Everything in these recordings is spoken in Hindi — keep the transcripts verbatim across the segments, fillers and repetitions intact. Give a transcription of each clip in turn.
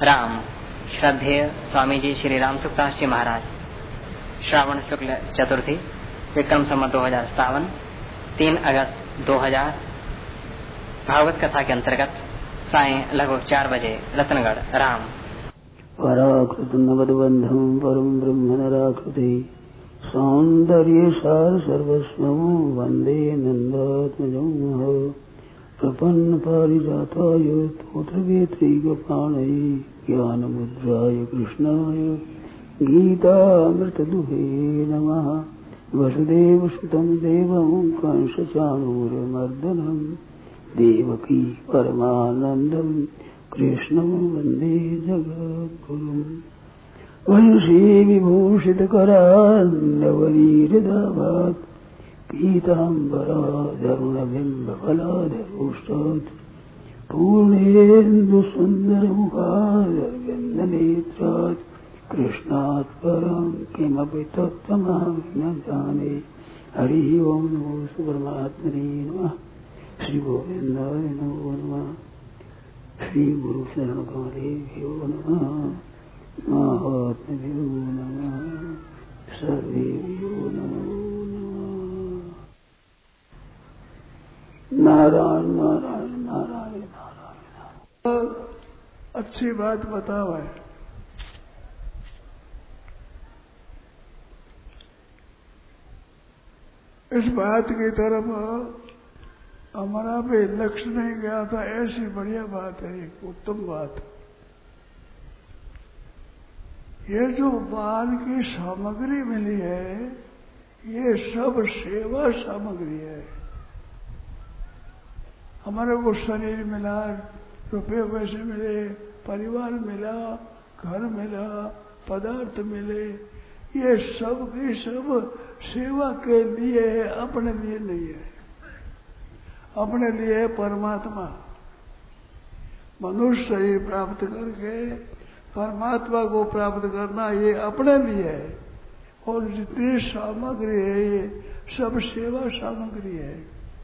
राम। श्रद्धेय स्वामी जी श्री राम सुखदास जी महाराज। श्रावण शुक्ल चतुर्थी, विक्रम संवत दो हजार सतावन, तीन अगस्त दो हजार। भागवत कथा के अंतर्गत सायं लगभग चार बजे रतनगढ़। राम। पराकृतनवद्बन्धं परं ब्रह्म नराकृते सौन्दर्य सार सर्वस्वं वन्दे नन्दात्मजं प्रपन्न पारिजाताय स्तोत्रवेत्रैकपाणये ज्ञानमुद्राय कृष्णाय गीतामृतदुहे नमः। वसुदेवसुतं देवं कंसचाणूरमर्दनं देवकी परमानन्दं कृष्णं वन्दे जगद्गुरुम्। वंशी विभूषितकरान्नवनीरदाभात् पीताम्बराधरुणबिम्बफलाधरोष्टात् पूर्णेन्दुसुन्दरमुखारविन्दनेत्रात् कृष्णात् परं किमपि तत्त्वमहं न जाने। हरिः ओं नमो परमात्मने नमः। श्री गोविन्दाय नमो नमः। श्री गुरु शरण कमलेभ्यो नमः। महात्म्यो नमः। सर्वेभ्यो नमो नमः। नारायण नारायण नारायण नारायण। अच्छी बात बताओ है। इस बात की तरफ हमारा भी लक्ष्य नहीं गया था। ऐसी बढ़िया बात है, एक उत्तम बात। ये जो बाल की सामग्री मिली है, ये सब सेवा सामग्री है। हमारे को शरीर मिला, रुपये पैसे मिले, परिवार मिला, घर मिला, पदार्थ मिले, ये सब की सब सेवा के लिए है, अपने लिए नहीं है। अपने लिए परमात्मा। मनुष्य शरीर प्राप्त करके परमात्मा को प्राप्त करना, ये अपने लिए है। और जितनी सामग्री है, ये सब सेवा सामग्री है।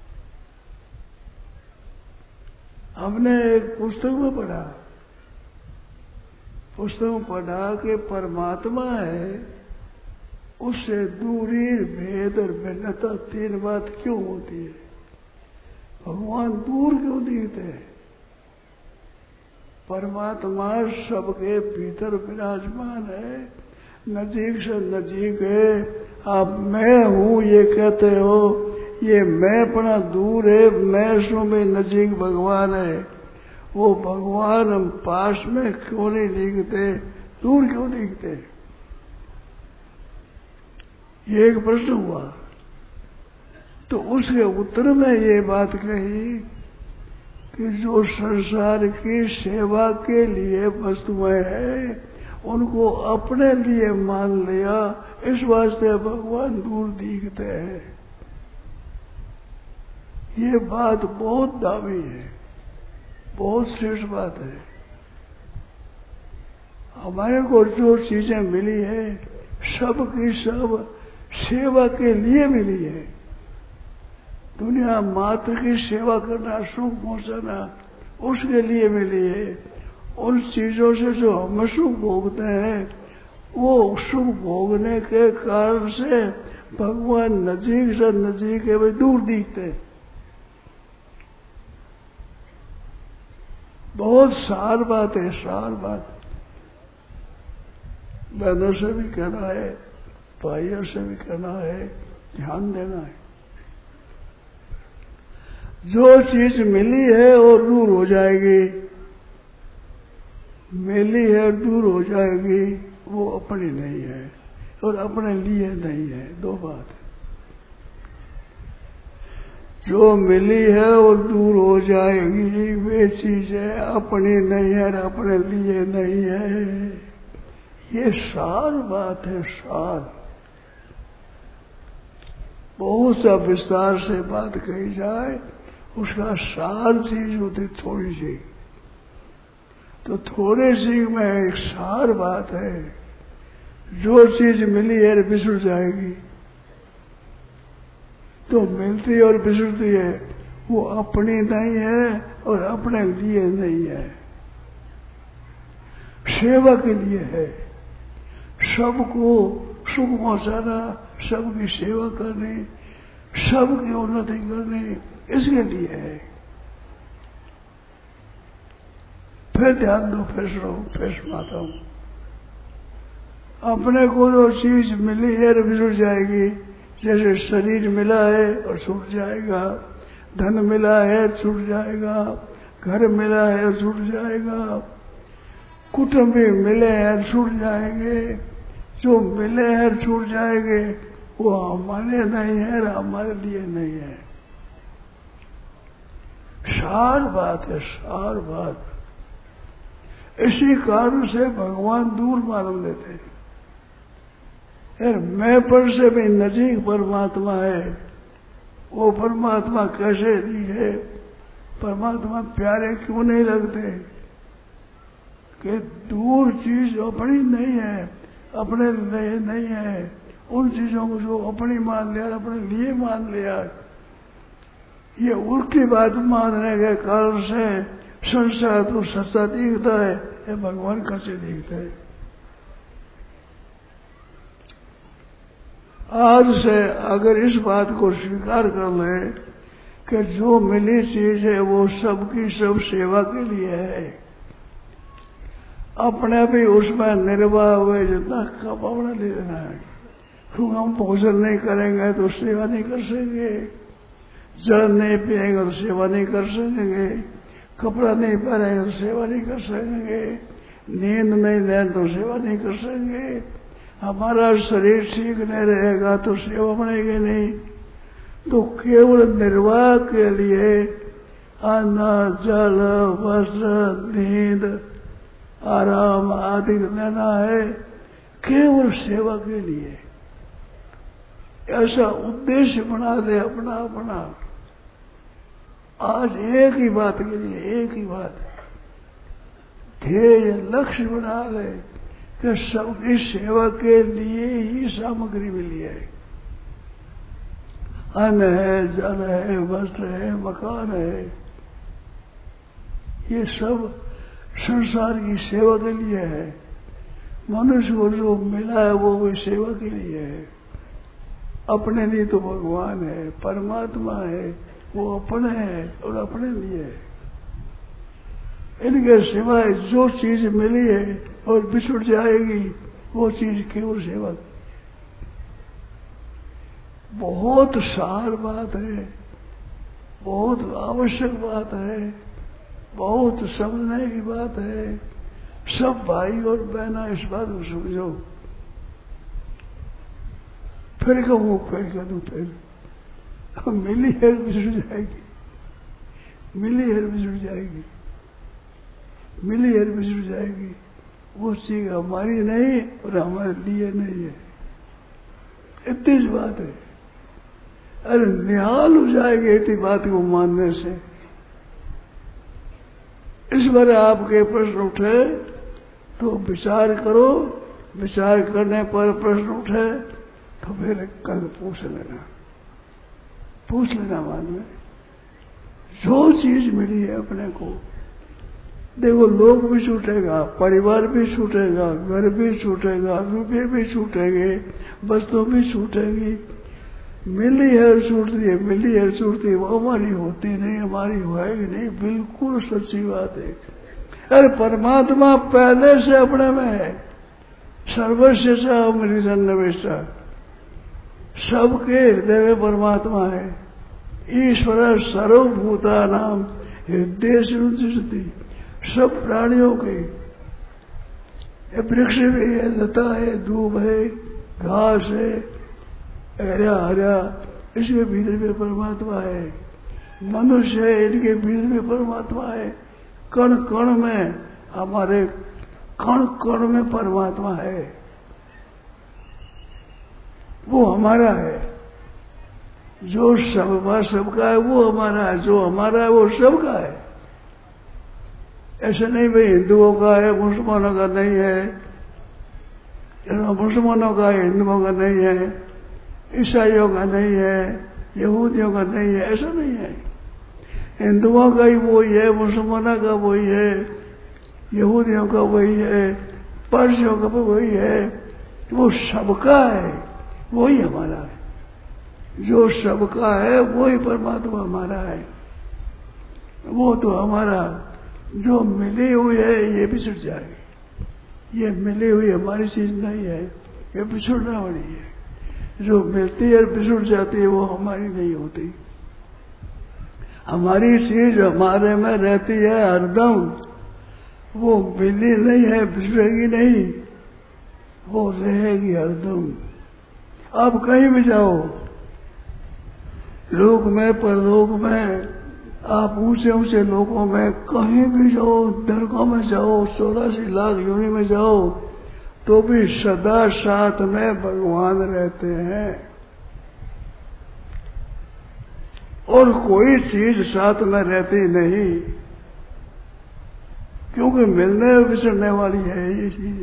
हमने एक पुस्तक में पढ़ा पुस्तक में पढ़ा कि परमात्मा है, उससे दूरी, भेद और भिन्नता तीन बात क्यों होती है? भगवान दूर क्यों दिखते हैं? परमात्मा सबके भीतर विराजमान है, नजीक से नजीक है। आप मैं हूं ये कहते हो, ये मैं अपना दूर है, मैं सो में नजीक भगवान है। वो भगवान हम पास में क्यों नहीं दिखते, दूर क्यों दिखते? ये एक प्रश्न हुआ। तो उसके उत्तर में ये बात कही कि जो संसार की सेवा के लिए वस्तुएं हैं, उनको अपने लिए मान लिया, इस वास्ते भगवान दूर दिखते हैं। ये बात बहुत दावी है, बहुत श्रेष्ठ बात है। हमारे को जो चीजें मिली है, सब की सब सेवा के लिए मिली है। दुनिया मात्र की सेवा करना, सुख पहुंचाना, उसके लिए मिली है। उन चीजों से जो हम सुख भोगते हैं, वो सुख भोगने के कारण से भगवान नजीक से नजीक है, वे दूर दिखते। बहुत सार बात है, सार बात। बहनों से भी कहना है, भाइयों से भी कहना है, ध्यान देना है। जो चीज मिली है और दूर हो जाएगी, मिली है और दूर हो जाएगी, वो अपनी नहीं है और अपने लिए नहीं है। दो बात है। जो मिली है और दूर हो जाएगी, वे चीजें अपनी नहीं है और अपने लिए नहीं है। ये सार बात है, सार। बहुत सा विस्तार से बात कही जाए, उसका सार चीज होती थोड़ी सी। तो थोड़े सी में एक सार बात है। जो चीज मिली है बिसर जाएगी, तो मिलती और बिसरती है, वो अपनी नहीं है और अपने लिए नहीं है। सेवा के लिए है। सबको सुख पहुंचाना, सबकी सेवा करनी, सबकी उन्नति करनी, इसके लिए है। फिर ध्यान दो, फिर सुनो, फिर सुनाता हूं। अपने को जो चीज मिली है बिछुड़ जाएगी, जैसे शरीर मिला है और छूट जाएगा, धन मिला है छूट जाएगा, घर मिला है छूट जाएगा, कुटुंब भी मिले हैं छूट जाएंगे। जो मिले हैं छूट जाएंगे, वो हमारे नहीं है, हमारे लिए नहीं है। सार बात है, सार बात। इसी कारण से भगवान दूर मालूम लेते हैं। यार मैं पर से भी नजीक परमात्मा है। वो परमात्मा कैसे दी है? परमात्मा प्यारे क्यों नहीं लगते? कि दूर चीज अपनी नहीं है, अपने लिए नहीं है। उन चीजों को जो अपनी मान लिया, अपने लिए मान लिया, ये उल्टी बात मानने के कारण से संसार तो सच्चा दिखता है, ये भगवान कैसे दिखते है। आज से अगर इस बात को स्वीकार कर ले कि जो मिली चीज है वो सबकी सब सेवा के लिए है, अपने भी उसमें निर्वाह हुए जितना कब अपना ले लेना है। क्योंकि हम भोजन नहीं करेंगे तो सेवा नहीं कर सकेंगे, जल नहीं पिएंगे तो सेवा नहीं कर सकेंगे, कपड़ा नहीं पहनेंगे तो सेवा नहीं कर सकेंगे, नींद नहीं लें तो सेवा नहीं कर सकेंगे, हमारा शरीर ठीक नहीं रहेगा तो सेवा बनेगी नहीं। तो केवल निर्वाह के लिए अन्न, जल, वस्त्र, नींद, आराम आदि लेना है, केवल सेवा के लिए। ऐसा उद्देश्य बना दे अपना अपना। आज एक ही बात के लिए, एक ही बात, ध्येय लक्ष्य बना ले कि सबकी सेवा के लिए ही सामग्री मिली है। अन्न है, जल है, वस्त्र है, मकान है, ये सब संसार की सेवा के लिए है। मनुष्य को जो मिला है वो भी सेवा के लिए है। अपने लिए तो भगवान है, परमात्मा है, वो अपने है और अपने लिए है। इनके सिवाय जो चीज मिली है और बिछुड़ जाएगी, वो चीज केवल सेवा। बहुत सार बात है, बहुत आवश्यक बात है, बहुत समझने की बात है। सब भाई और बहना इस बात को समझो। फिर कहूँ, फिर कह दूँ, फिर मिली है बिछुड़ जाएगी, मिली है बिछुड़ जाएगी, मिली है बिछुड़ जाएगी। वो चीज हमारी नहीं और हमारे लिए नहीं है, इतनी बात है। अरे निहाल हो जाएगी इतनी बात को मानने से। इस बार आपके प्रश्न उठे तो विचार करो, विचार करने पर प्रश्न उठे तो फिर कल पूछ लेना, पूछ लेना बाद में। जो चीज मिली है अपने को, देखो लोग भी छूटेगा, परिवार भी छूटेगा, घर भी छूटेगा, रुपये भी छूटेंगे, वस्तु भी छूटेगी। मिली है छूटती है, मिली है छूटती है, वो हमारी होती नहीं, हमारी होएगी नहीं, बिल्कुल सच्ची बात है। अरे परमात्मा पहले से अपने में है। सर्वस्व अमृत सन्निविष्टा, सबके हृदय में परमात्मा है। ईश्वर सर्वभूता नाम हृदय से, सब प्राणियों के, वृक्ष भी है, लता है, धूप है, घास है, हरा हरा, इसके भीतर में परमात्मा है। मनुष्य है, इनके भीतर में परमात्मा है। कण कण में, हमारे कण कण में परमात्मा है, वो हमारा है। जो सब सबका है वो हमारा है, जो हमारा है वो सबका है। ऐसे नहीं भाई हिंदुओं का है, मुसलमानों का नहीं है, मुसलमानों का है, हिंदुओं का नहीं है, ईसाइयों का नहीं है, यहूदियों का नहीं है, ऐसा नहीं है। हिंदुओं का ही वही है, मुसलमानों का वही है, यहूदियों का वही है, पारसियों का भी वही है, वो सबका है, वही हमारा है। जो सबका है वही परमात्मा हमारा है। वो तो हमारा जो मिली हुई है ये बिछड़ जाएगी। ये मिली हुई हमारी चीज नहीं है, ये बिछड़ना वाली है। जो मिलती है बिछड़ जाती है वो हमारी नहीं होती। हमारी चीज हमारे में रहती है हरदम, वो मिली नहीं है, बिछड़ेगी नहीं, वो रहेगी हरदम। आप कहीं भी जाओ, लोक में परलोक में, आप ऊंचे ऊंचे लोगों में कहीं भी जाओ, नरकों में जाओ, चौरासी लाख योनि में जाओ, तो भी सदा साथ में भगवान रहते हैं। और कोई चीज साथ में रहती नहीं, क्योंकि मिलने बिछड़ने वाली है ये चीज।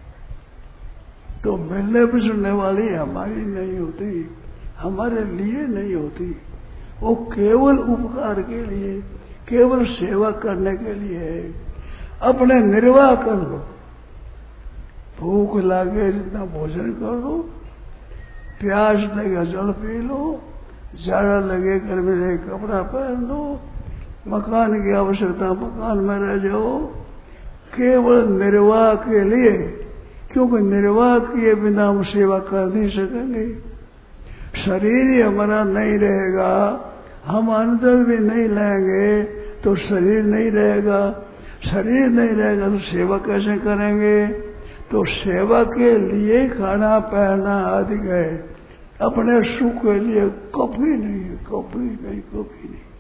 तो मिलने बिछड़ने वाली हमारी नहीं होती, हमारे लिए नहीं होती। वो केवल उपकार के लिए, केवल सेवा करने के लिए है। अपने निर्वाह कर लो, भूख लगे जितना भोजन कर लो, प्यास लगे जल पी लो, जाड़ा लगे घर में रहे कपड़ा पहन लो, मकान की आवश्यकता मकान में रह जाओ, केवल निर्वाह के लिए। क्योंकि निर्वाह किए बिना हम सेवा कर नहीं सकेंगे। शरीर ही हमारा नहीं रहेगा, हम अंदर भी नहीं लेंगे तो शरीर नहीं रहेगा। शरीर नहीं रहेगा तो सेवा कैसे करेंगे? तो सेवा के लिए खाना पहनना आदि है, अपने सुख के लिए कभी नहीं, कभी नहीं, कभी नहीं।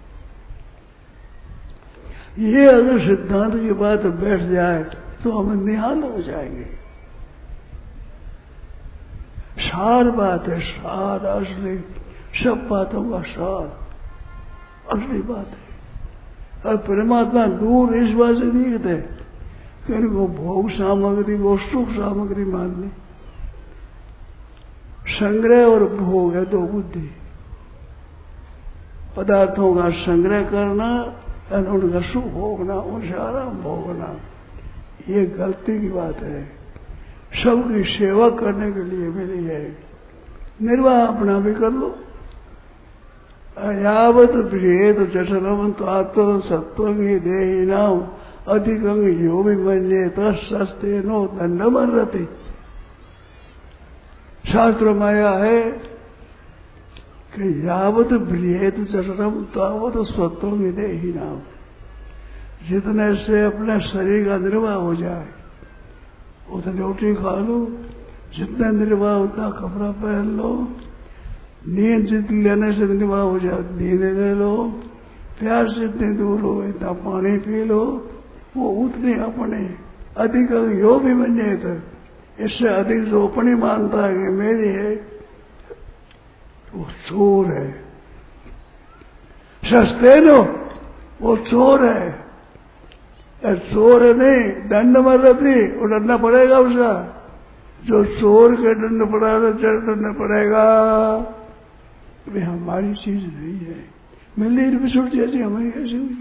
ये अगर सिद्धांत की बात बैठ जाए तो हम निहाल हो जाएंगे। सार बात है, सार असली, सब बातों का सार असली बात है। और परमात्मा दूर इस बात से नहीं कहते कि इनको भोग सामग्री वो सुख सामग्री मान ली। संग्रह और भोग है दो बुद्धि, पदार्थों का संग्रह करना और उनका सुख भोगना, उनसे आराम भोगना, ये गलती की बात है। सबकी सेवा करने के लिए मिली है, निर्वाह अपना भी कर लो। यावत भेद जठरम तो आत्म सत्व देही नाम अधिकंग यो भी मन्ये तस्ते नो दंडमन रति। शास्त्र माया है कि यावत भेद जठरम तावत सत्व देही नाम, जितने से अपने शरीर का निर्वाह हो जाए उतनी रोटी खा लो, जितना निर्वाह उतना कपड़ा पहन लो, नींद जितनी लेने से निर्वाह हो जाए नींद ले लो, प्यास जितनी दूर हो इतना पानी पी लो, वो उतनी अपने अधिक यो भी बन जाए। तो इससे अधिक जो अपनी मानता है कि मेरी है तो चोर है। सस्ते नो वो चोर है, चोर नहीं दंड मर रही, वो डरना पड़ेगा उसका। जो चोर के दंड पड़ा तो चढ़ दंड पड़ेगा। वे हमारी चीज नहीं है, मिली बिछुड़ जैसी हमारी कैसी हुई।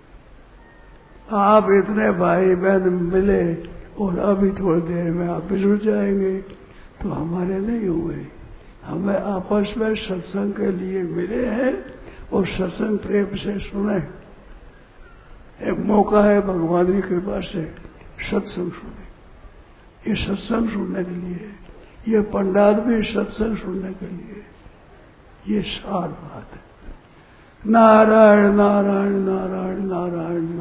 आप इतने भाई बहन मिले और अभी थोड़ी देर में आप बिछुड़ जाएंगे तो हमारे नहीं हुए। हमें आपस में सत्संग के लिए मिले हैं और सत्संग प्रेम से सुने। एक मौका है भगवान की कृपा से सत्संग सुने। ये सत्संग सुनने के लिए, ये पंडाल भी सत्संग सुनने के लिए, ये सार बात है। नारायण नारायण नारायण नारायण